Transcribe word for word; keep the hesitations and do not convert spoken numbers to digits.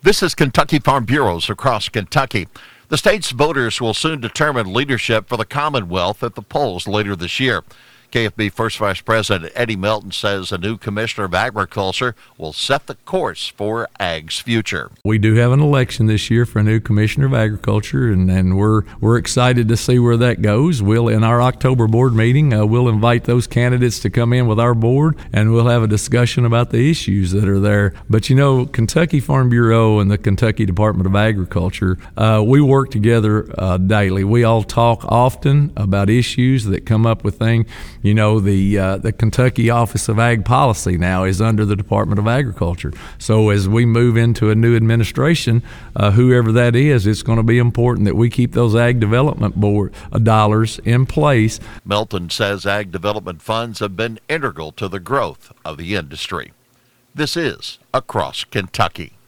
This is Kentucky Farm Bureaus across Kentucky. The state's voters will soon determine leadership for the Commonwealth at the polls later this year. K F B First Vice President Eddie Melton says a new Commissioner of Agriculture will set the course for Ag's future. We do have an election this year for a new Commissioner of Agriculture, and, and we're we're excited to see where that goes. We'll, in our October board meeting, uh, we'll invite those candidates to come in with our board, and we'll have a discussion about the issues that are there. But you know, Kentucky Farm Bureau and the Kentucky Department of Agriculture, uh, we work together uh, daily. We all talk often about issues that come up with things. You know, the uh, the Kentucky Office of Ag Policy now is under the Department of Agriculture. So as we move into a new administration, uh, whoever that is, it's going to be important that we keep those Ag Development Board uh, dollars in place. Melton says Ag Development funds have been integral to the growth of the industry. This is Across Kentucky.